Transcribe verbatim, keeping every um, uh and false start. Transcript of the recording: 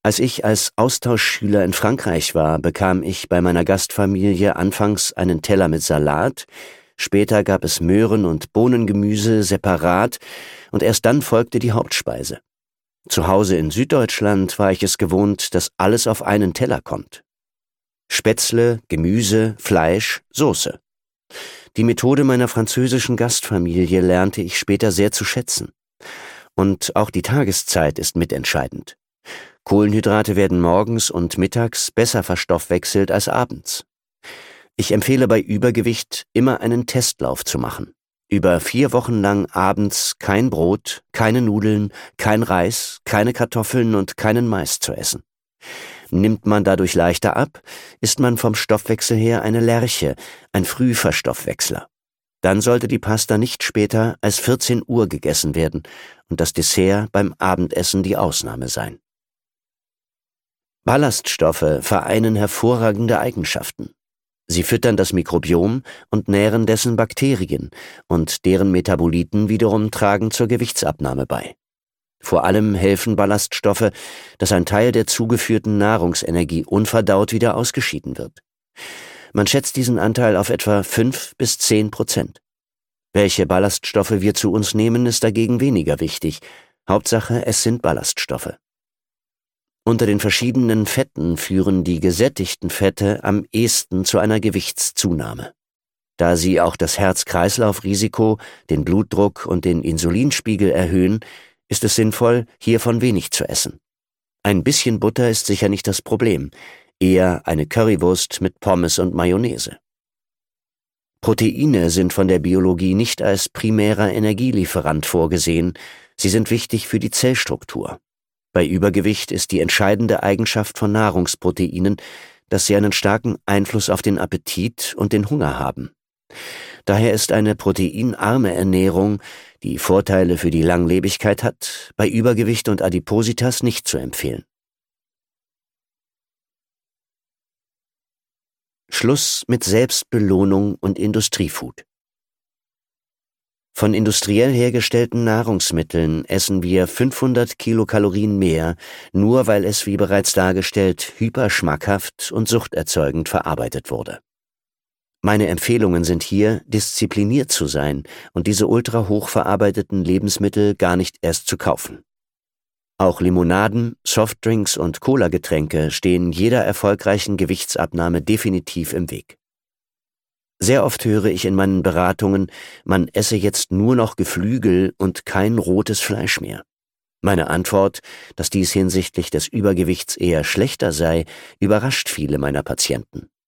Als ich als Austauschschüler in Frankreich war, bekam ich bei meiner Gastfamilie anfangs einen Teller mit Salat, später gab es Möhren- und Bohnengemüse separat und erst dann folgte die Hauptspeise. Zu Hause in Süddeutschland war ich es gewohnt, dass alles auf einen Teller kommt. Spätzle, Gemüse, Fleisch, Soße. Die Methode meiner französischen Gastfamilie lernte ich später sehr zu schätzen. Und auch die Tageszeit ist mitentscheidend. Kohlenhydrate werden morgens und mittags besser verstoffwechselt als abends. Ich empfehle bei Übergewicht immer einen Testlauf zu machen. Über vier Wochen lang abends kein Brot, keine Nudeln, kein Reis, keine Kartoffeln und keinen Mais zu essen. Nimmt man dadurch leichter ab, ist man vom Stoffwechsel her eine Lerche, ein Frühverstoffwechsler. Dann sollte die Pasta nicht später als vierzehn Uhr gegessen werden und das Dessert beim Abendessen die Ausnahme sein. Ballaststoffe vereinen hervorragende Eigenschaften. Sie füttern das Mikrobiom und nähren dessen Bakterien, und deren Metaboliten wiederum tragen zur Gewichtsabnahme bei. Vor allem helfen Ballaststoffe, dass ein Teil der zugeführten Nahrungsenergie unverdaut wieder ausgeschieden wird. Man schätzt diesen Anteil auf etwa fünf bis zehn Prozent. Welche Ballaststoffe wir zu uns nehmen, ist dagegen weniger wichtig. Hauptsache, es sind Ballaststoffe. Unter den verschiedenen Fetten führen die gesättigten Fette am ehesten zu einer Gewichtszunahme. Da sie auch das Herz-Kreislauf-Risiko, den Blutdruck und den Insulinspiegel erhöhen, ist es sinnvoll, hiervon wenig zu essen. Ein bisschen Butter ist sicher nicht das Problem, eher eine Currywurst mit Pommes und Mayonnaise. Proteine sind von der Biologie nicht als primärer Energielieferant vorgesehen, sie sind wichtig für die Zellstruktur. Bei Übergewicht ist die entscheidende Eigenschaft von Nahrungsproteinen, dass sie einen starken Einfluss auf den Appetit und den Hunger haben. Daher ist eine proteinarme Ernährung, die Vorteile für die Langlebigkeit hat, bei Übergewicht und Adipositas nicht zu empfehlen. Schluss mit Selbstbelohnung und Industriefood. Von industriell hergestellten Nahrungsmitteln essen wir fünfhundert Kilokalorien mehr, nur weil es, wie bereits dargestellt, hyperschmackhaft und suchterzeugend verarbeitet wurde. Meine Empfehlungen sind hier, diszipliniert zu sein und diese ultra hochverarbeiteten Lebensmittel gar nicht erst zu kaufen. Auch Limonaden, Softdrinks und Cola-Getränke stehen jeder erfolgreichen Gewichtsabnahme definitiv im Weg. Sehr oft höre ich in meinen Beratungen, man esse jetzt nur noch Geflügel und kein rotes Fleisch mehr. Meine Antwort, dass dies hinsichtlich des Übergewichts eher schlechter sei, überrascht viele meiner Patienten.